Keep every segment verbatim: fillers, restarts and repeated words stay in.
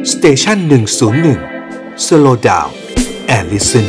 สเตชันหนึ่งศูนย์หนึ่ง Slow Down and Listen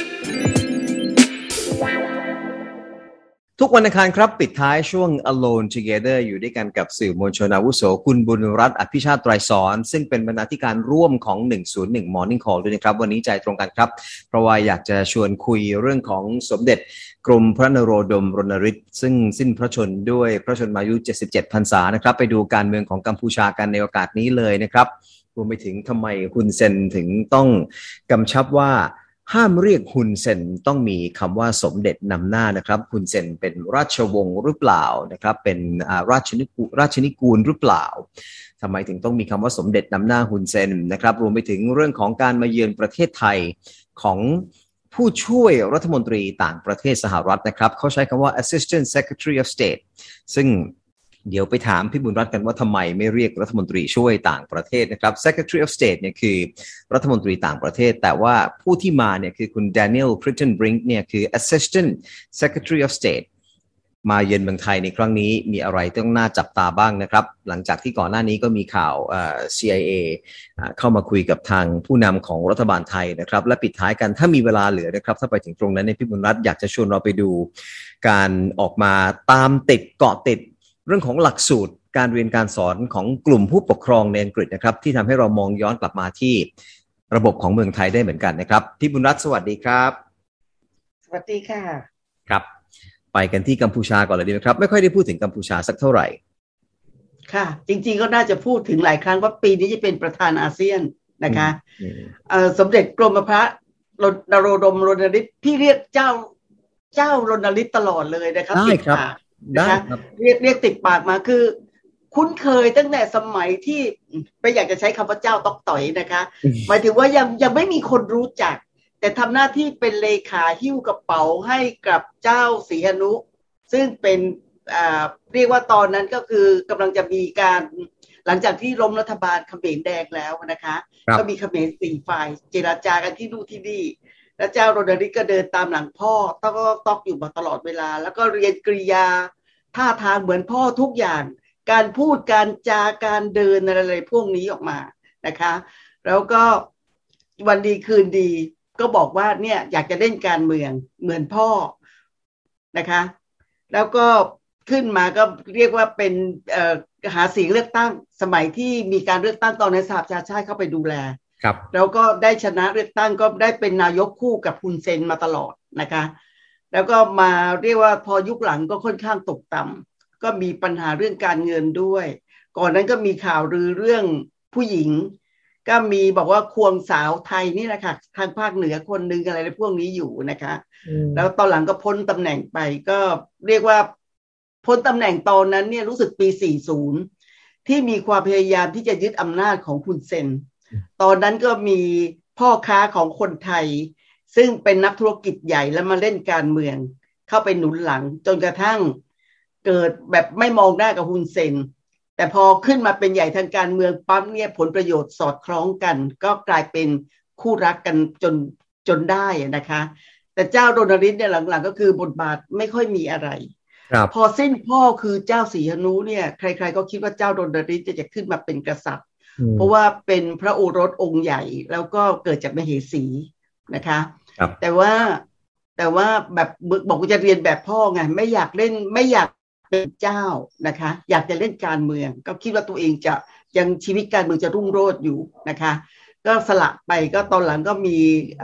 ทุกวันอังคารครับปิดท้ายช่วง Alone Together อยู่ด้วยกันกับสื่อมวลชนอาวุโสคุณบุญรัตน์อภิชาติไตรสอนซึ่งเป็นบรรณาธิการร่วมของหนึ่งศูนย์หนึ่ง Morning Call ด้วยนะครับวันนี้ใจตรงกันครับเพราะว่าอยากจะชวนคุยเรื่องของสมเด็จกรมพระนโรดมรณฤทธิ์ซึ่งสิ้นพระชนม์ด้วยพระชนมายุเจ็ดสิบเจ็ดพรรษานะครับไปดูการเมืองของกัมพูชากันในโอกาสนี้เลยนะครับรวมไปถึงทำไมฮุนเซนถึงต้องกำชับว่าห้ามเรียกฮุนเซนต้องมีคำว่าสมเด็จนำหน้านะครับฮุนเซนเป็นราชวงศ์หรือเปล่านะครับเป็นราชนิกูราชนิกูลหรือเปล่าทำไมถึงต้องมีคำว่าสมเด็จนำหน้าฮุนเซนนะครับรวมไปถึงเรื่องของการมาเยือนประเทศไทยของผู้ช่วยรัฐมนตรีต่างประเทศสหรัฐนะครับเขาใช้คำว่า Assistant Secretary of State ซึ่งเดี๋ยวไปถามพี่บุญรัตน์กันว่าทำไมไม่เรียกรัฐมนตรีช่วยต่างประเทศนะครับ Secretary of State เนี่ยคือรัฐมนตรีต่างประเทศแต่ว่าผู้ที่มาเนี่ยคือคุณ Daniel Crittenbrink เนี่ยคือ Assistant Secretary of State มาเยือนเมืองไทยในครั้งนี้มีอะไรต้องน่าจับตาบ้างนะครับหลังจากที่ก่อนหน้านี้ก็มีข่าวเอ่อ ซี ไอ เอ เข้ามาคุยกับทางผู้นำของรัฐบาลไทยนะครับและปิดท้ายกันถ้ามีเวลาเหลือนะครับถ้าไปถึงตรงนั้นในพี่บุญรัตน์อยากจะชวนเราไปดูการออกมาตามติดเกาะติดเรื่องของหลักสูตรการเรียนการสอนของกลุ่มผู้ปกครองในอังกฤษนะครับที่ทำให้เรามองย้อนกลับมาที่ระบบของเมืองไทยได้เหมือนกันนะครับพี่บุญรัตน์สวัสดีครับสวัสดีค่ะครับไปกันที่กัมพูชาก่อนเลยดีไหมครับไม่ค่อยได้พูดถึงกัมพูชาสักเท่าไหร่ค่ะจริงๆก็น่าจะพูดถึงหลายครั้งว่าปีนี้จะเป็นประธานอาเซียนนะคะสมเด็จกรมพระนโรดมรณฤทธิ์พี่เรียกเจ้าเจ้ารณฤทธิ์ตลอดเลยนะครับได้ครับนะคะเรียกเรียกติดปากมาคือคุ้นเคยตั้งแต่สมัยที่ไม่อยากจะใช้คำว่าเจ้าต๊อกต่อยนะคะหมายถึงว่ายังยังไม่มีคนรู้จักแต่ทำหน้าที่เป็นเลขาหิ้วกระเป๋าให้กับเจ้าศรีหนุซึ่งเป็นอ่าเรียกว่าตอนนั้นก็คือกำลังจะมีการหลังจากที่ล้มรัฐบาลเขมรแดงแล้วนะคะก็มีเขมรสี่ฝ่ายเจรจากันที่นู่นที่นี่แล้วเจ้ารณฤทธิ์ก็เดินตามหลังพ่อต้องก็ตอกอยู่มาตลอดเวลาแล้วก็เรียนกริยาท่าทางเหมือนพ่อทุกอย่างการพูดการจาการเดินอะไรพวกนี้ออกมานะคะแล้วก็วันดีคืนดีก็บอกว่าเนี่ยอยากจะเล่นการเมืองเหมือนพ่อนะคะแล้วก็ขึ้นมาก็เรียกว่าเป็นหาเสียงเลือกตั้งสมัยที่มีการเลือกตั้งตอนในสหประชาชาติเข้าไปดูแลครับแล้วก็ได้ชนะเลือกตั้งก็ได้เป็นนายกคู่กับฮุนเซนมาตลอดนะคะแล้วก็มาเรียกว่าพอยุคหลังก็ค่อนข้างตกต่ำก็มีปัญหาเรื่องการเงินด้วยก่อนนั้นก็มีข่าวลือเรื่องผู้หญิงก็มีบอกว่าควงสาวไทยนี่แหละค่ะทางภาคเหนือคนนึงอะไรพวกนี้อยู่นะคะแล้วตอนหลังก็พ้นตำแหน่งไปก็เรียกว่าพ้นตำแหน่งตอนนั้นเนี่ยรู้สึกปีสี่สิบที่มีความพยายามที่จะยึดอำนาจของฮุนเซนตอนนั้นก็มีพ่อค้าของคนไทยซึ่งเป็นนักธุรกิจใหญ่แล้วมาเล่นการเมืองเข้าไปหนุนหลังจนกระทั่งเกิดแบบไม่มองหน้ากับฮุนเซนแต่พอขึ้นมาเป็นใหญ่ทางการเมืองปั๊บเนี่ยผลประโยชน์สอดคล้องกันก็กลายเป็นคู่รักกันจนจนได้นะคะแต่เจ้ารณฤทธิ์เนี่ยหลังๆก็คือบทบาทไม่ค่อยมีอะไรพอสิ้นพ่อคือเจ้าศรีหนุเนี่ยใครๆก็คิดว่าเจ้ารณฤทธิ์จะขึ้นมาเป็นกษัตริย์เพราะว่าเป็นพระโอรสองค์ใหญ่แล้วก็เกิดจากมเหสีนะคะแต่ว่าแต่ว่าแบบบอกว่าจะเรียนแบบพ่อไงไม่อยากเล่นไม่อยากเป็นเจ้านะคะอยากจะเล่นการเมืองก็คิดว่าตัวเองจะยังชีวิตการเมืองจะรุ่งโรจน์อยู่นะคะก็สละไปก็ตอนหลังก็มี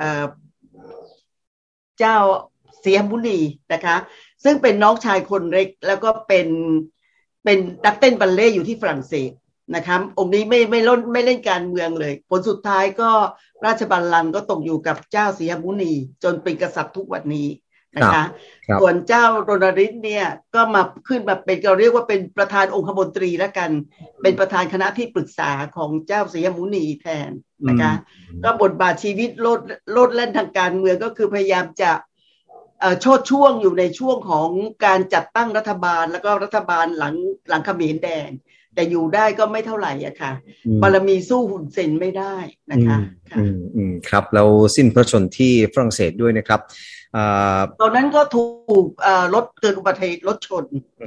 เจ้าเสียบุรีนะคะซึ่งเป็นน้องชายคนเล็กแล้วก็เป็นเป็นนักเต้นบัลเล่ต์อยู่ที่ฝรั่งเศสนะคะองค์นี้ไม่ไม่ล้นไม่เล่นการเมืองเลยผลสุดท้ายก็ราชบัลลังก์ก็ตกอยู่กับเจ้าศรีหมุนีจนเป็นกษัตริย์ทุกวันนี้นะคะส่วนเจ้ารณฤทธิ์เนี่ยก็มาขึ้นมาเป็นเราเรียกว่าเป็นประธานองคมนตรีแล้วกันเป็นประธานคณะที่ปรึกษาของเจ้าศรีหมุนีแทนนะคะก็บทบาทชีวิตโลดโลดแล่นทางการเมืองก็คือพยายามจะโชดช่วงอยู่ในช่วงของการจัดตั้งรัฐบาลแล้วก็รัฐบาลหลังหลังเขมรแดงแต่อยู่ได้ก็ไม่เท่าไหร่อะค่ะบารมีสู้ฮุนเซนไม่ได้นะคะอืมอืมครับแล้วสิ้นพระชนม์ที่ฝรั่งเศสด้วยนะครับตอนนั้นก็ถูกรถเกิดอุบัติเหตุรถชน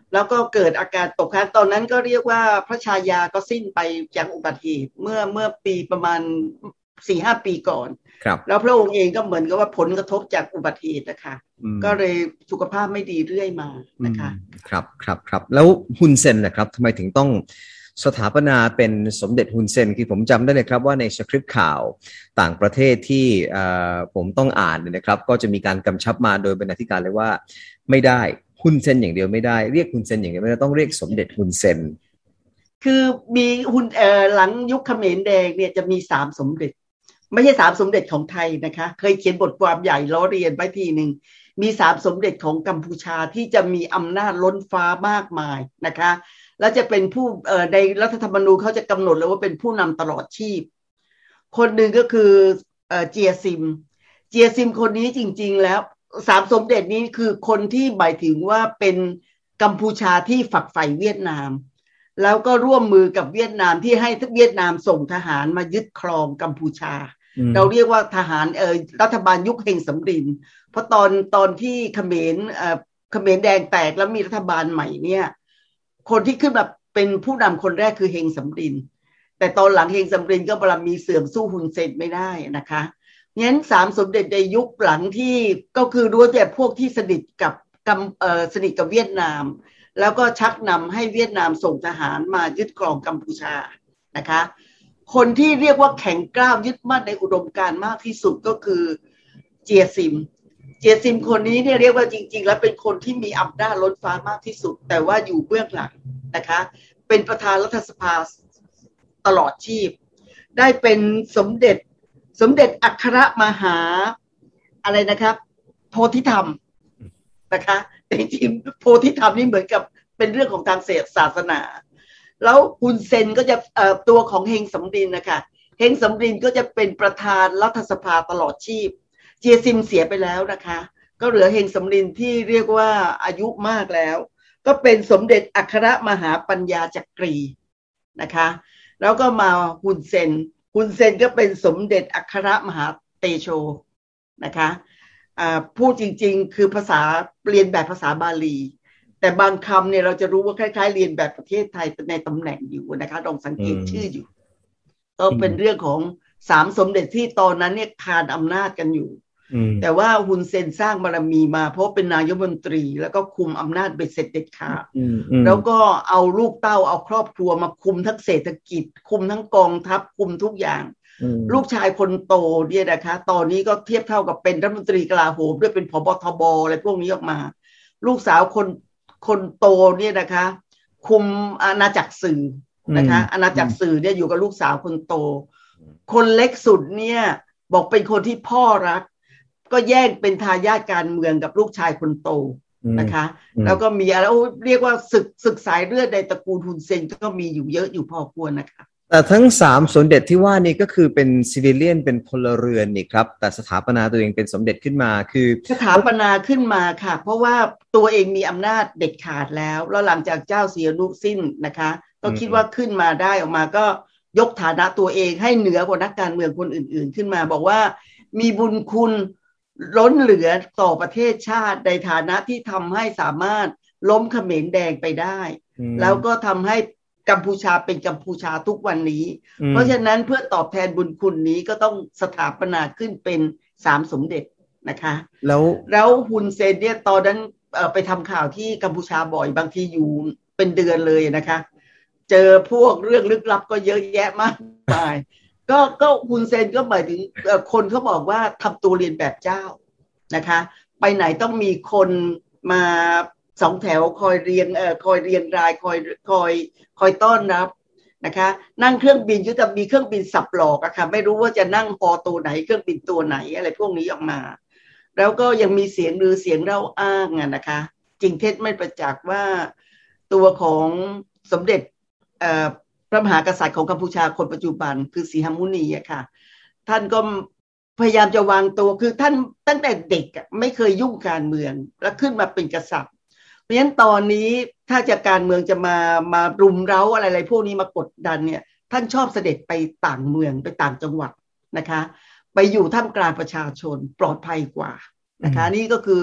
แล้วก็เกิดอาการตกค้างตอนนั้นก็เรียกว่าพระชายาก็สิ้นไปจากอุบัติเหตุเมื่อเมื่อปีประมาณ สี่ห้า ปีก่อนแล้วพระองค์เองก็เหมือนกับว่าผลกระทบจากอุบัติเหตุนะคะก็เลยสุขภาพไม่ดีเรื่อยมานะคะครับครับครับแล้วฮุนเซนนะครับทำไมถึงต้องสถาปนาเป็นสมเด็จฮุนเซนคือผมจำได้เลยครับว่าในสคริปต์ข่าวต่างประเทศที่ผมต้องอ่านเนี่ยนะครับก็จะมีการกำชับมาโดยบรรณาธิการเลยว่าไม่ได้ฮุนเซนอย่างเดียวไม่ได้เรียกฮุนเซนอย่างเดียวไม่ได้ต้องเรียกสมเด็จฮุนเซนคือมีฮุนเอ่อหลังยุคเขมรแดงเนี่ยจะมีสามสมเด็จไม่ใช่สามสมเด็จของไทยนะคะเคยเขียนบทความใหญ่ล้อเรียนไว้ทีหนึ่งมีสามสมเด็จของกัมพูชาที่จะมีอำนาจล้นฟ้ามากมายนะคะแล้วจะเป็นผู้เอ่อในรัฐธรรมนูญเขาจะกำหนดเลยว่าเป็นผู้นำตลอดชีพคนหนึ่งก็คือเอ่อเจียซิมเจียซิมคนนี้จริงๆแล้วสามสมเด็จนี้คือคนที่หมายถึงว่าเป็นกัมพูชาที่ฝักใฝ่เวียดนามแล้วก็ร่วมมือกับเวียดนามที่ให้เวียดนามส่งทหารมายึดครองกัมพูชาเราเรียกว่าทหารเอ่อรัฐบาลยุคเฮงสำรินเพราะตอนตอนที่เขมรเอ่อเขมรแดงแตกแล้วมีรัฐบาลใหม่เนี่ยคนที่ขึ้นมาเป็นผู้นำคนแรกคือเฮงสำรินแต่ตอนหลังเฮงสำรินก็บารมีเสื่อมสู้ฮุนเซนไม่ได้นะคะงั้นสามสมเด็จในยุคหลังที่ก็คือรู้แต่พวกที่สนิทกับกัมเอ่อสนิทกับเวียดนามแล้วก็ชักนำให้เวียดนามส่งทหารมายึดครองกัมพูชานะคะคนที่เรียกว่าแข็งกร้าวยึดมั่นในอุดมการณ์มากที่สุดก็คือเจียซิมเจียซิมคนนี้เนี่ยเรียกว่าจริงๆแล้วเป็นคนที่มีอำนาจล้นฟ้ามากที่สุดแต่ว่าอยู่เบื้องหลังนะคะเป็นประธานรัฐสภาตลอดชีพได้เป็นสมเด็จสมเด็จอัครมหาอะไรนะครับโพธิธรรมนะคะแต่จริงๆโพธิธรรมนี่เหมือนกับเป็นเรื่องของทางศาสนาแล้วฮุนเซนก็จะเอ่อตัวของเฮงสำรินนะคะเฮงสำรินก็จะเป็นประธานรัฐสภาตลอดชีพเจียซิมเสียไปแล้วนะคะก็เหลือเฮงสำรินที่เรียกว่าอายุมากแล้วก็เป็นสมเด็จอัครมหาปัญญาจักรีนะคะแล้วก็มาฮุนเซนฮุนเซนก็เป็นสมเด็จอัครมหาเตโชนะคะพูดจริงๆคือภาษาเรียนแบบภาษาบาลีแต่บางคำเนี่ยเราจะรู้ว่าคล้ายๆเรียนแบบประเทศไทยในตำแหน่งอยู่นะคะลองสังเกตชื่ออยู่ก็เป็นเรื่องของสามสมเด็จที่ตอนนั้นเนี่ยคานอำนาจกันอยู่แต่ว่าฮุนเซนสร้างบารมีมาเพราะเป็นนายกรัฐมนตรีแล้วก็คุมอำนาจเบ็ดเสร็จเด็ดขาดแล้วก็เอาลูกเต้าเอาครอบครัวมาคุมทั้งเศรษฐกิจคุมทั้งกองทัพคุมทุกอย่างลูกชายคนโตเนี่ยนะคะตอนนี้ก็เทียบเท่ากับเป็นรัฐมนตรีกลาโหมด้วยเป็นผบทบอะไรพวกนี้ออกมาลูกสาวคนคนโตเนี่ยนะคะคุมอาณาจักรสื่อนะคะอาณาจักรสื่อเนี่ยอยู่กับลูกสาวคนโตคนเล็กสุดเนี่ยบอกเป็นคนที่พ่อรักก็แย่งเป็นทายาทการเมืองกับลูกชายคนโตนะคะแล้วก็มีอะไรเรียกว่าศึกศึกสายเลือดในตระกูลฮุนเซนก็มีอยู่เยอะอยู่พอควรนะคะแต่ทั้งสามสมเด็จที่ว่านี่ก็คือเป็นซิวิเลียนเป็นพลเรือนนี่ครับแต่สถาปนาตัวเองเป็นสมเด็จขึ้นมาคือสถาปนาขึ้นมาค่ะเพราะว่าตัวเองมีอำนาจเด็ดขาดแล้วแล้วหลังจากเจ้าเสียนุสิ้นนะคะก็คิดว่าขึ้นมาได้ออกมาก็ยกฐานะตัวเองให้เหนือกว่านักการเมืองคนอื่นๆขึ้นมาบอกว่ามีบุญคุณล้นเหลือต่อประเทศชาติในฐานะที่ทำให้สามารถล้มเขมรแดงไปได้แล้วก็ทำให้กัมพูชาเป็นกัมพูชาทุกวันนี้เพราะฉะนั้นเพื่อตอบแทนบุญคุณนี้ก็ต้องสถาปนาขึ้นเป็นสามสมเด็จนะคะแล้วแล้วฮุนเซนเนี่ยตอนนั้นไปทำข่าวที่กัมพูชาบ่อยบางทีอยู่เป็นเดือนเลยนะคะเจอพวกเรื่องลึกลับก็เยอะแยะมากมายก็ก็ฮุนเซนก็หมายถึงคนเขาบอกว่าทำตัวเรียนแบบเจ้านะคะไปไหนต้องมีคนมาสองแถวคอยเรียงเอ่อคอยเรียงรายคอยคอยคอยต้อนรับนะคะนั่งเครื่องบินก็จะมีเครื่องบินสับหลอกอะค่ะไม่รู้ว่าจะนั่งฮอตัวไหนเครื่องบินตัวไหนอะไรพวกนี้ออกมาแล้วก็ยังมีเสียงลือเสียงเล่าอ้างอะนะคะจริงเท็จไม่ประจักษ์ว่าตัวของสมเด็จเอ่อพระมหากษัตริย์ของกัมพูชาคนปัจจุบันคือสีหมุนีอะค่ะท่านก็พยายามจะวางตัวคือท่านตั้งแต่เด็กไม่เคยยุ่งการเมืองแล้วขึ้นมาเป็นกษัตริย์เพราะฉะนั้นตอนนี้ถ้าจะการเมืองจะมามารุมเร้าอะไรๆพวกนี้มากดดันเนี่ยท่านชอบเสด็จไปต่างเมืองไปต่างจังหวัดนะคะไปอยู่ท่ามกลางประชาชนปลอดภัยกว่านะคะนี่ก็คือ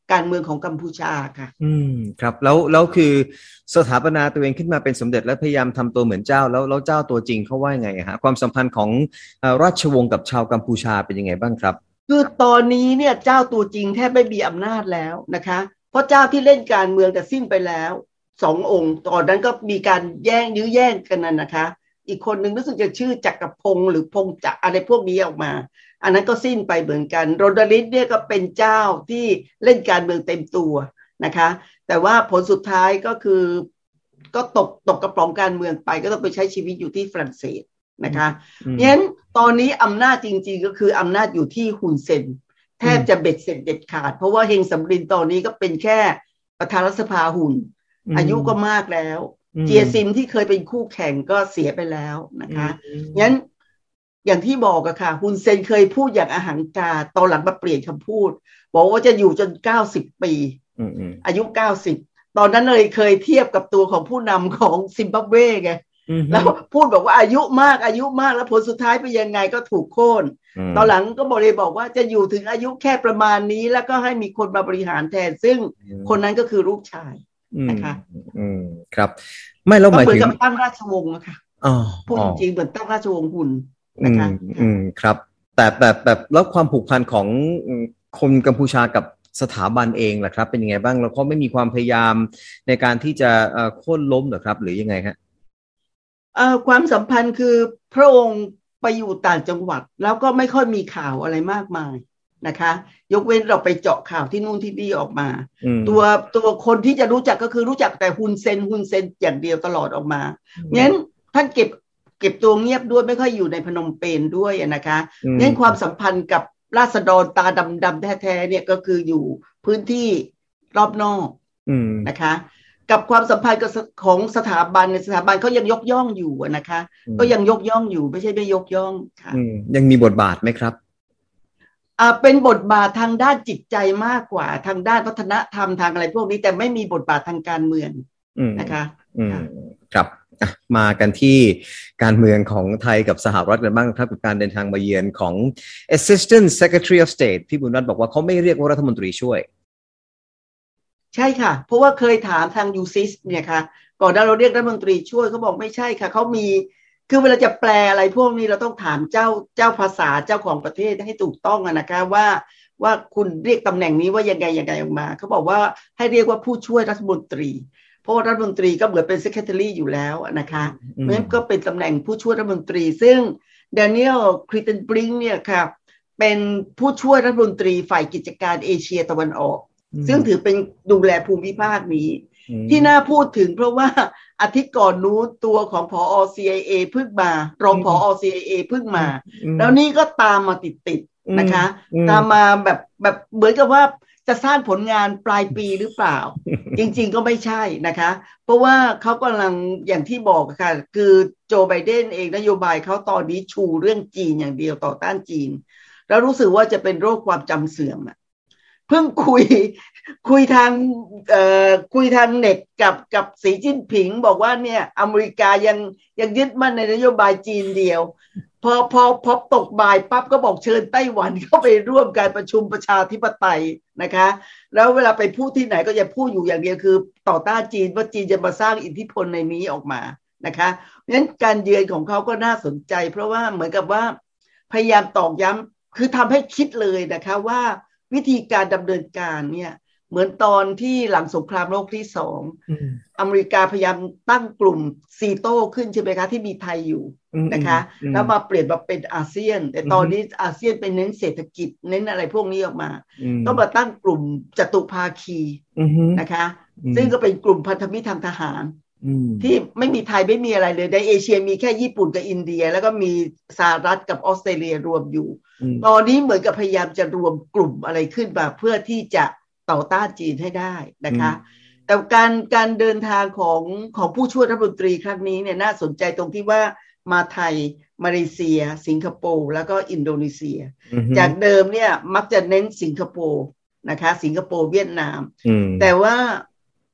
การเมืองของกัมพูชาค่ะอืมครับแล้วแล้วคือสถาปนาตัวเองขึ้นมาเป็นสมเด็จและพยายามทำตัวเหมือนเจ้าแล้วแล้วเจ้าตัวจริงเขาว่ายังไงฮะความสัมพันธ์ของเอ่อราชวงศ์กับชาวกัมพูชาเป็นยังไงบ้างครับคือตอนนี้เนี่ยเจ้าตัวจริงแทบไม่มีอำนาจแล้วนะคะเพราะเจ้าที่เล่นการเมืองแต่สิ้นไปแล้วสององค์ตอนนั้นก็มีการแย่งยื้อแย่งกันนั่นนะคะอีกคนหนึ่งรู้สึกจะชื่อจักรพงศ์หรือพงจักรอะไรพวกนี้ออกมาอันนั้นก็สิ้นไปเหมือนกันโรดาริสเนี่ยก็เป็นเจ้าที่เล่นการเมืองเต็มตัวนะคะแต่ว่าผลสุดท้ายก็คือก็ตกตกกระป๋องการเมืองไปก็ต้องไปใช้ชีวิตอยู่ที่ฝรั่งเศสนะคะงั้นตอนนี้อำนาจจริงๆก็คืออำนาจอยู่ที่ฮุนเซนแทบจะเบ็ดเสร็จเด็ดขาดเพราะว่าเฮงสำรินตอนนี้ก็เป็นแค่ประธานรัฐสภาหุ่นอายุก็มากแล้วเจียซิมที่เคยเป็นคู่แข่งก็เสียไปแล้วนะคะงั้นอย่างที่บอกอะค่ะฮุนเซนเคยพูดอย่างอหังการตอนหลังมาเปลี่ยนคำพูดบอกว่าจะอยู่จนเก้าสิบปีอายุเก้าสิบตอนนั้นเลยเคยเทียบกับตัวของผู้นำของซิมบับเวไงแล้วพูดบอกว่าอายุมากอายุมากแล้วผลสุดท้ายไปยังไงก็ถูกโค่นตอนหลังก็บอกเลยบอกว่าจะอยู่ถึงอายุแค่ประมาณนี้แล้วก็ให้มีคนมาบริหารแทนซึ่งคนนั้นก็คือลูกชายนะคะอืมครับไม่แล้วหมายถึงเหมือนกับตั้งราชวงศ์นะคะพูดจริงเหมือนตั้งราชวงศ์หุ่นนะคะอืมครับแต่แบบแบบแล้วความผูกพันของคนกัมพูชากับสถาบันเองล่ะครับเป็นยังไงบ้างแล้วก็ไม่มีความพยายามในการที่จะโค่นล้มหรอครับหรือยังไงฮะความสัมพันธ์คือพระองค์ไปอยู่ต่างจังหวัดแล้วก็ไม่ค่อยมีข่าวอะไรมากมายนะคะยกเว้นเราไปเจาะข่าวที่นู่นที่นี่ออกมาตัวตัวคนที่จะรู้จักก็คือรู้จักแต่ฮุนเซนฮุนเซนอย่างเดียวตลอดออกมางั้นท่านเก็บเก็บตัวเงียบด้วยไม่ค่อยอยู่ในพนมเปญด้วยนะคะงั้นความสัมพันธ์กับราษฎรตาดำๆแท้ๆเนี่ยก็คืออยู่พื้นที่รอบนอกนะคะกับความสัมพันธ์กับของสถาบันในสถาบันเขายังยกย่องอยู่นะคะก็ยังยกย่องอยู่ไม่ใช่ไม่ยกย่องค่ะยังมีบทบาทไหมครับอ่าเป็นบทบาททางด้านจิตใจมากกว่าทางด้านวัฒนธรรมทางอะไรพวกนี้แต่ไม่มีบทบาททางการเมืองนะคะครับมากันที่การเมืองของไทยกับสหรัฐกันบ้างครับกับการเดินทางมาเยือนของ Assistant Secretary of State พี่บุญรัตน์บอกว่าเขาไม่เรียกว่ารัฐมนตรีช่วยใช่ค่ะเพราะว่าเคยถามทางยูซิสเนี่ยค่ะก่อนหน้าเราเรียกรัฐมนตรีช่วยเขาบอกไม่ใช่ค่ะเขามีคือเวลาจะแปลอะไรพวกนี้เราต้องถามเจ้าเจ้าภาษาเจ้าของประเทศให้ถูกต้องนะคะว่าว่าคุณเรียกตำแหน่งนี้ว่ายังไงยังไงออกมาเขาบอกว่าให้เรียกว่าผู้ช่วยรัฐมนตรีเพราะว่ารัฐมนตรีก็เหมือนเป็น secretary อยู่แล้วนะคะเพราะฉะนั้นก็เป็นตำแหน่งผู้ช่วยรัฐมนตรีซึ่ง Daniel Kritenbrink เนี่ยค่ะเป็นผู้ช่วยรัฐมนตรีฝ่ายกิจการเอเชียตะวันออกซึ่งถือเป็นดูแลภูมิภาคนี้ที่น่าพูดถึงเพราะว่าอาทิตย์ก่อนนู้นตัวของผอ ซี ไอ เอ เพิ่งมารองผอ ซี ไอ เอ เพิ่งมาแล้วนี่ก็ตามมาติดๆนะคะตามมาแบบแบบเหมือนกับว่าจะสร้างผลงานปลายปีหรือเปล่า จริงๆก็ไม่ใช่นะคะเพราะว่าเขากำลังอย่างที่บอกค่ะคือโจไบเดนเองนโยบายเขาตอนนี้ชูเรื่องจีนอย่างเดียวต่อต้านจีนแล้วรู้สึกว่าจะเป็นโรคความจำเสื่อมอะเพิ่งคุยคุยทางเอ่อคุยทางเน็ตกับกับสีจิ้นผิงบอกว่าเนี่ยอเมริกายังยังยึดมั่นในนโยบายจีนเดียวพอพอพอตกบ่ายปั๊บก็บอกเชิญไต้หวันเข้าไปร่วมการประชุมประชาธิปไตยนะคะแล้วเวลาไปพูดที่ไหนก็จะพูดอยู่อย่างเดียวคือต่อต้านจีนว่าจีนจะมาสร้างอิทธิพลในนี้ออกมานะคะเพราะฉะนั้นการเยือนของเขาก็น่าสนใจเพราะว่าเหมือนกับว่าพยายามตอกย้ำคือทำให้คิดเลยนะคะว่าวิธีการดำเนินการเนี่ยเหมือนตอนที่หลังสงครามโลกที่สองอเมริกาพยายามตั้งกลุ่มซีโต้ขึ้นใช่ไหมคะที่มีไทยอยู่นะคะแล้วมาเปลี่ยนมาเป็นอาเซียนแต่ตอนนี้อาเซียนเป็นเน้นเศรษฐกิจเน้นอะไรพวกนี้ออกมาต้องมาตั้งกลุ่มจตุภาคีนะคะซึ่งก็เป็นกลุ่มพันธมิตรทางทหารที่ไม่มีไทยไม่มีอะไรเลยในเอเชียมีแค่ญี่ปุ่นกับอินเดียแล้วก็มีสหรัฐกับออสเตรเลียรวมอยู่ตอนนี้เหมือนกับพยายามจะรวมกลุ่มอะไรขึ้นมาเพื่อที่จะต่อต้านจีนให้ได้นะคะแต่การการเดินทางของของผู้ช่วยรัฐมนตรีครั้งนี้เนี่ยน่าสนใจตรงที่ว่ามาไทยมาเลเซียสิงคโปร์แล้วก็อินโดนีเซียจากเดิมเนี่ยมักจะเน้นสิงคโปร์นะคะสิงคโปร์เวียดนามแต่ว่า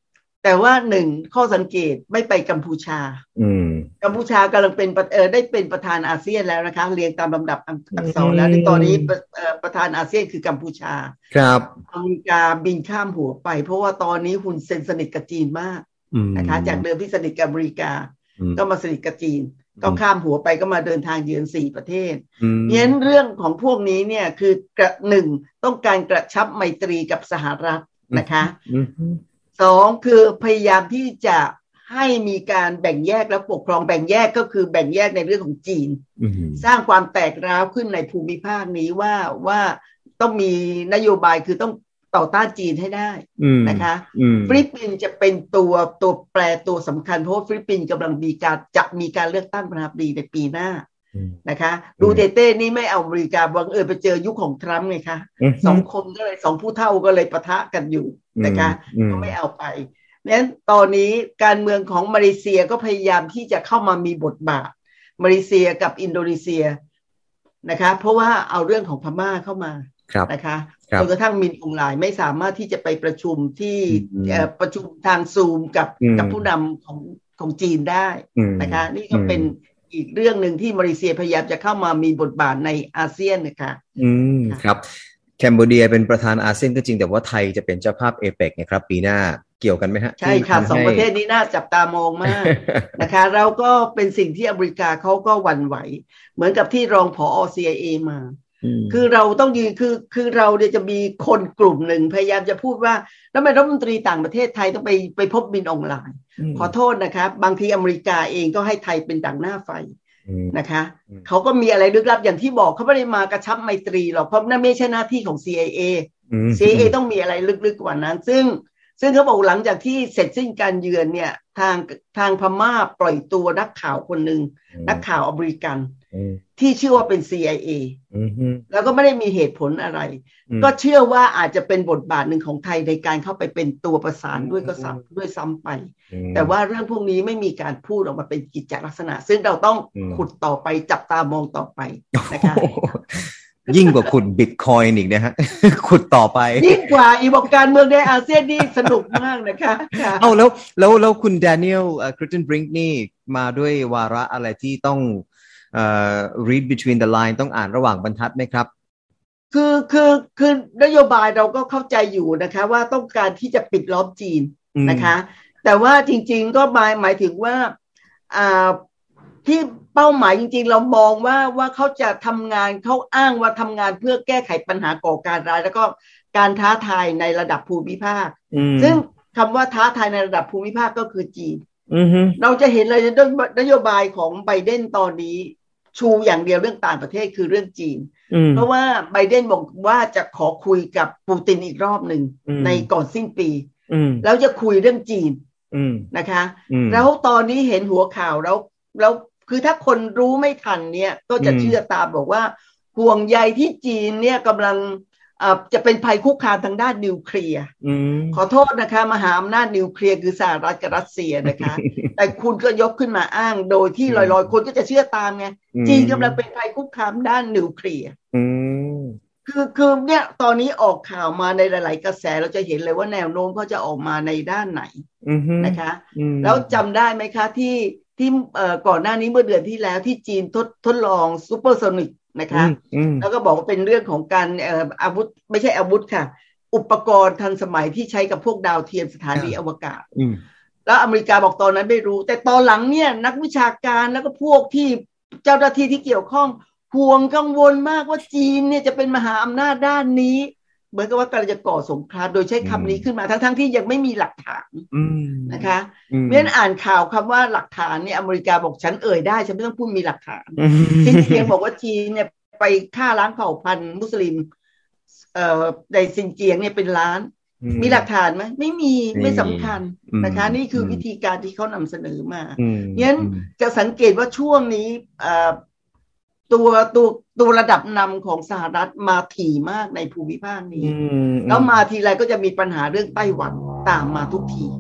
แต่ว่าหนึ่งข้อสังเกตไม่ไปกัมพูชากัมพูชากำลังเป็นเออได้เป็นประธานอาเซียนแล้วนะคะเรียงตามลำดับอักษรแล้วในตอนนี้ประธานอาเซียนคือกัมพูชาครับอเมริกาบินข้ามหัวไปเพราะว่าตอนนี้ฮุนเซนสนิทกับจีนมากนะคะจากเดิมที่สนิทกับอเมริกาก็มาสนิทกับจีนก็ข้ามหัวไปก็มาเดินทางเยือนสี่ประเทศเพราะฉะนั้นเรื่องของพวกนี้เนี่ยคือกระหนึ่งต้องการกระชับไมตรีกับสหรัฐนะคะสองคือพยายามที่จะให้มีการแบ่งแยกและปกครองแบ่งแยกก็คือแบ่งแยกในเรื่องของจีนสร้างความแตกร้าวขึ้นในภูมิภาคนี้ว่าว่าต้องมีนโยบายคือต้องต่อต้านจีนให้ได้นะคะฟิลิปปินส์จะเป็นตัวตัวแปรตัวสำคัญเพราะฟิลิปปินส์กำลังมีการจะมีการเลือกตั้งประธานาธิบดีในปีหน้านะคะดูเตเต้นี่ไม่เอาอเมริกาบังเอิญไปเจอยุคของทรัมป์ไงคะสองคนก็เลยสองผู้เฒ่าก็เลยปะทะกันอยู่นะคะก็ไม่เอาไปนั้นตอนนี้การเมืองของมาเลเซียก็พยายามที่จะเข้ามามีบทบาทมาเลเซียกับอินโดนีเซียนะคะเพราะว่าเอาเรื่องของพม่าเข้ามานะคะจนกระทั่งมินออนไลน์ไม่สามารถที่จะไปประชุมที่ประชุมทางซูมกับกับผู้นำของของจีนได้นะคะนี่ก็เป็นอีกเรื่องหนึ่งที่มาเลเซียพยายามจะเข้ามามีบทบาทในอาเซียนนะคะอืมครับแคนเบอร์เรียเป็นประธานอาเซียนก็จริงแต่ว่าไทยจะเป็นเจ้าภาพเอเปกนะครับปีหน้าเกี่ยวกันไหมฮะใช่ค่ะสองประเทศนี้น่าจับตามองมาก นะคะเราก็เป็นสิ่งที่อเมริกาเขาก็หวั่นไหวเหมือนกับที่รองผอ ซี ไอ เอ มาคือเราต้องยืนคือคือเราเนี่ยจะมีคนกลุ่มหนึ่งพยายามจะพูดว่าแล้วทำไมรัฐมนตรีต่างประเทศไทยต้องไปไปพบมินออนไลน์ขอโทษนะครับบางทีอเมริกาเองก็ให้ไทยเป็นดั่งหน้าไฟนะคะเขาก็มีอะไรลึกลับอย่างที่บอกเขาไม่ได้มากระชับไมตรีหรอกเพราะนั่นไม่ใช่หน้าที่ของ ซี ไอ เอ ซี ไอ เอ ต้องมีอะไรลึกๆกว่านั้นซึ่งซึ่งเขาบอกหลังจากที่เสร็จสิ้นการเยือนเนี่ยทางทางพม่าปล่อยตัวนักข่าวคนหนึ่งนักข่าวอเมริกันที่ชื่อว่าเป็น ซี ไอ เอ แล้วก็ไม่ได้มีเหตุผลอะไรก็เชื่อว่าอาจจะเป็นบทบาทหนึ่งของไทยในการเข้าไปเป็นตัวประสานด้วยก็ซ้ำด้วยซ้ำไปแต่ว่าเรื่องพวกนี้ไม่มีการพูดออกมาเป็นกิจลักษณะซึ่งเราต้องขุดต่อไปจับตามองต่อไปนะคะยิ่งกว่าขุดบิตคอยน์อีกนะฮะขุดต่อไปยิ่งกว่าอีบอกการเมืองในอาเซียนนี่สนุกมากนะคะเอาแล้วแล้วแล้วคุณแดเนียลคริสเตนบริงค์นี่มาด้วยวาระอะไรที่ต้องเอ่อ read between the line ต้องอ่านระหว่างบรรทัดไหมครับคือคือคือนโยบายเราก็เข้าใจอยู่นะคะว่าต้องการที่จะปิดล้อมจีนนะคะแต่ว่าจริงๆก็หมายหมายถึงว่าอ่าที่เป้าหมายจริงๆเรามองว่าว่าเขาจะทำงานเขาอ้างว่าทำงานเพื่อแก้ไขปัญหาก่อการร้ายแล้วก็การท้าทายในระดับภูมิภาคซึ่งคำว่าท้าทายในระดับภูมิภาคก็คือจีนเราจะเห็นเลยนโยบายของไบเดนตอนนี้ชูอย่างเดียวเรื่องต่างประเทศคือเรื่องจีนเพราะว่าไบเดนบอกว่าจะขอคุยกับปูตินอีกรอบหนึ่งในก่อนสิ้นปีแล้วจะคุยเรื่องจีนนะคะแล้วตอนนี้เห็นหัวข่าวแล้วแล้วคือถ้าคนรู้ไม่ทันเนี่ยก็จะเชื่อตามบอกว่าห่วงใยที่จีนเนี่ยกำลังจะเป็นภัยคุกคามทางด้านนิวเคลียร์ขอโทษนะคะมหาอำนาจนิวเคลียร์คือสหรัฐกับรัสเซียนะคะแต่คุณก็ยกขึ้นมาอ้างโดยที่ลอยๆคนก็จะเชื่อตามไงจีนกำลังเป็นภัยคุกคามด้านนิวเคลียร์คือคือเนี่ยตอนนี้ออกข่าวมาในหลายๆกระแสเราจะเห็นเลยว่าแนวโน้มเขาจะออกมาในด้านไหนนะคะแล้วจำได้ไหมคะที่ที่ก่อนหน้านี้เมื่อเดือนที่แล้วที่จีนทดทดลองซูเปอร์โซนิกนะคะแล้วก็บอกว่าเป็นเรื่องของการอาวุธไม่ใช่อาวุธค่ะอุปกรณ์ทันสมัยที่ใช้กับพวกดาวเทียมสถานีอวกาศแล้วอเมริกาบอกตอนนั้นไม่รู้แต่ตอนหลังเนี่ยนักวิชาการแล้วก็พวกที่เจ้าหน้าที่ที่เกี่ยวข้องห่วงกังวลมากว่าจีนเนี่ยจะเป็นมหาอำนาจด้านนี้เหมือนกับว่ากำลังจะก่อสงครามโดยใช้คำนี้ขึ้นมาทั้งๆที่ยังไม่มีหลักฐานนะคะเมื่ออ่านข่าวคำว่าหลักฐานเนี่ยอเมริกาบอกฉันเอ่ยได้ฉันไม่ต้องพูดมีหลักฐานซินเจียงบอกว่าจีนเนี่ยไปฆ่าล้างเผ่าพันธุ์มุสลิมเอ่อในซินเจียงเนี่ยเป็นล้านมีหลักฐานไหมไม่มีไม่สำคัญนะคะนี่คือวิธีการที่เขานำเสนอมางั้นจะสังเกตว่าช่วงนี้ตัวตัวตัวระดับนำของสหรัฐมาถี่มากในภูมิภาคนี้แล้วมาทีไรก็จะมีปัญหาเรื่องไต้หวันตามมาทุกที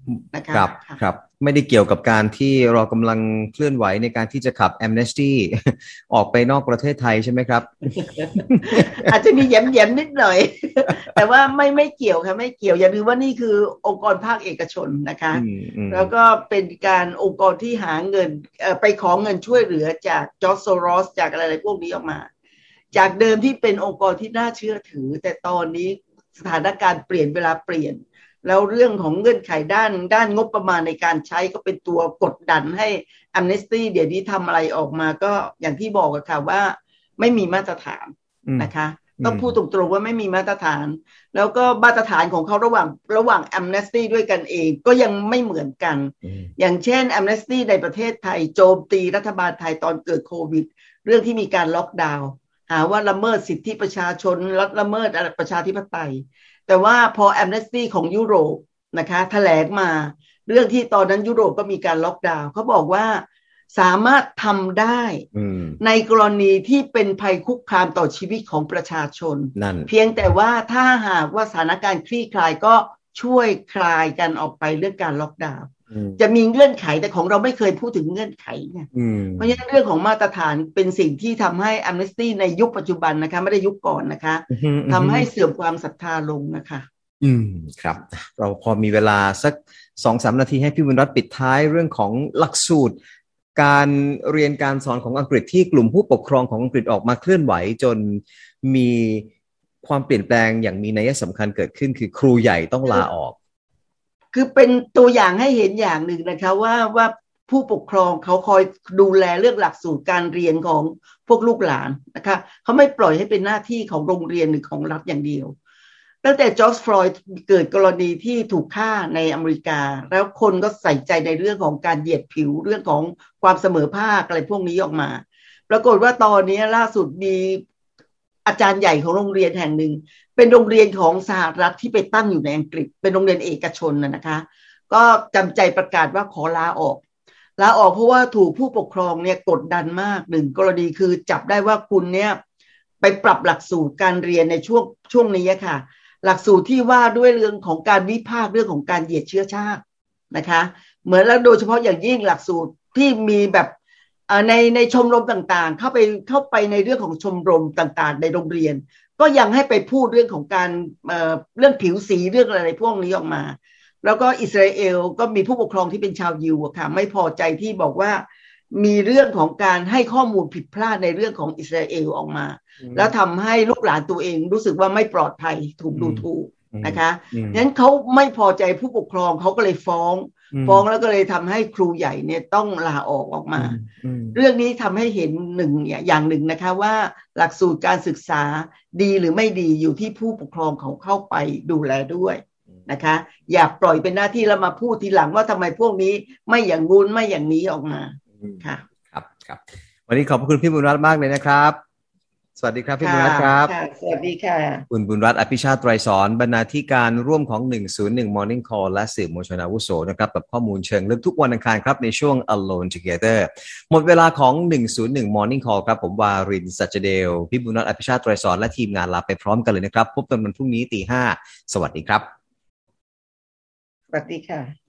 นะคะครับครับไม่ได้เกี่ยวกับการที่เรากำลังเคลื่อนไหวในการที่จะขับ Amnesty ออกไปนอกประเทศไทยใช่ไหมครับอาจจะมีแย้มๆนิดหน่อย แต่ว่าไม่ไม่เกี่ยวค่ะไม่เกี่ยวอย่าลืมว่านี่คือองค์กรภาคเอกชนนะคะแล้วก็เป็นการองค์กรที่หาเงินไปขอเงินช่วยเหลือจากจอร์จ โซรอสจากอะไรพวกนี้ออกมาจากเดิมที่เป็นองค์กรที่น่าเชื่อถือแต่ตอนนี้สถานการณ์เปลี่ยนเวลาเปลี่ยนแล้วเรื่องของเงื่อนไขด้านด้านงบประมาณในการใช้ก็เป็นตัวกดดันให้ Amnesty เดี๋ยวนี้ทำอะไรออกมาก็อย่างที่บอกกันค่ะว่าไม่มีมาตรฐานนะคะต้องพูดตรงๆว่าไม่มีมาตรฐานแล้วก็มาตรฐานของเขาระหว่างระหว่าง Amnesty ด้วยกันเองก็ยังไม่เหมือนกันอย่างเช่น Amnesty ในประเทศไทยโจมตีรัฐบาลไทยตอนเกิดโควิดเรื่องที่มีการล็อกดาวน์หาว่าละเมิดสิทธิประชาชนละเมิดประชาธิปไตยแต่ว่าพอ Amnesty ของยุโรปนะคะแถลงมาเรื่องที่ตอนนั้นยุโรปก็มีการล็อกดาวน์เขาบอกว่าสามารถทำได้ในกรณีที่เป็นภัยคุกคามต่อชีวิตของประชาชนเพียงแต่ว่าถ้าหากว่าสถานการณ์คลี่คลายก็ช่วยคลายกันออกไปเรื่องการล็อกดาวน์จะมีเงื่อนไขแต่ของเราไม่เคยพูดถึงเงื่อนไขเนี่ยเพราะฉะนั้นเรื่องของมาตรฐานเป็นสิ่งที่ทำให้ Amnesty ในยุคปัจจุบันนะคะไม่ได้ยุคก่อนนะคะทำให้เสื่อมความศรัทธาลงนะคะอืมครับเราพอมีเวลาสัก สองถึงสาม นาทีให้พี่บุญรัตน์ปิดท้ายเรื่องของหลักสูตรการเรียนการสอนของอังกฤษที่กลุ่มผู้ปกครองของอังกฤษออกมาเคลื่อนไหวจนมีความเปลี่ยนแปลงอย่างมีนัยสำคัญเกิดขึ้นคือครูใหญ่ต้องลาออกคือเป็นตัวอย่างให้เห็นอย่างหนึ่งนะคะว่าว่าผู้ปกครองเขาคอยดูแลเรื่องหลักสูตรการเรียนของพวกลูกหลานนะคะเขาไม่ปล่อยให้เป็นหน้าที่ของโรงเรียนหรือของรัฐอย่างเดียวตั้งแต่จอร์จ ฟลอยด์เกิดกรณีที่ถูกฆ่าในอเมริกาแล้วคนก็ใส่ใจในเรื่องของการเหยียดผิวเรื่องของความเสมอภาคอะไรพวกนี้ออกมาปรากฏว่าตอนนี้ล่าสุดมีอาจารย์ใหญ่ของโรงเรียนแห่งหนึ่งเป็นโรงเรียนของสหรัฐที่ไปตั้งอยู่ในอังกฤษเป็นโรงเรียนเอกชนนะคะก็จำใจประกาศว่าขอลาออกลาออกเพราะว่าถูกผู้ปกครองเนี่ยกดดันมากหนึ่งกรณีคือจับได้ว่าคุณเนี่ยไปปรับหลักสูตรการเรียนในช่วงช่วงนี้ค่ะหลักสูตรที่ว่าด้วยเรื่องของการวิพากษ์เรื่องของการเหยียดเชื้อชาตินะคะเหมือนแล้วโดยเฉพาะอย่างยิ่งหลักสูตรที่มีแบบในในชมรมต่างๆเข้าไปเข้าไปในเรื่องของชมรมต่างๆในโรงเรียนก็ยังให้ไปพูดเรื่องของการเอ่อเรื่องผิวสีเรื่องอะไรพวกนี้ออกมาแล้วก็อิสราเอลก็มีผู้ปกครองที่เป็นชาวยิวค่ะไม่พอใจที่บอกว่ามีเรื่องของการให้ข้อมูลผิดพลาดในเรื่องของอิสราเอลออกมาแล้วทำให้ลูกหลานตัวเองรู้สึกว่าไม่ปลอดภัยถูกดูถูกนะคะงั้นเขาไม่พอใจผู้ปกครองเขาก็เลยฟ้องฟ้องแล้วก็เลยทำให้ครูใหญ่เนี่ยต้องลาออกออกมาเรื่องนี้ทำให้เห็นหนึ่งอย่างหนึ่งนะคะว่าหลักสูตรการศึกษาดีหรือไม่ดีอยู่ที่ผู้ปกครองเขาเข้าไปดูแลด้วยนะคะอย่าปล่อยเป็นหน้าที่แล้วมาพูดทีหลังว่าทำไมพวกนี้ไม่อย่างงู้นไม่อย่างนี้ออกมาค่ะครับครับวันนี้ขอบคุณพี่บุญรัตน์มากเลยนะครับสวัสดีครับพี่บุญรัตน์ครับสวัสดีค่ะคุณบุญรัตน์อภิชาติไตรสอนบรรณาธิการร่วมของหนึ่งศูนย์หนึ่ง Morning Call และสื่อมวลชนอาวุโสนะครับกับข้อมูลเชิงลึกทุกวันอังคารครับในช่วง Alone Together หมดเวลาของหนึ่งศูนย์หนึ่ง Morning Call ครับผมวารินทร์ สัจเดลพี่บุญรัตน์อภิชาติไตรสอนและทีมงานลาไปพร้อมกันเลยนะครับพบกันวันพรุ่งนี้ตีห้าสวัสดีครับสวัสดีค่ะ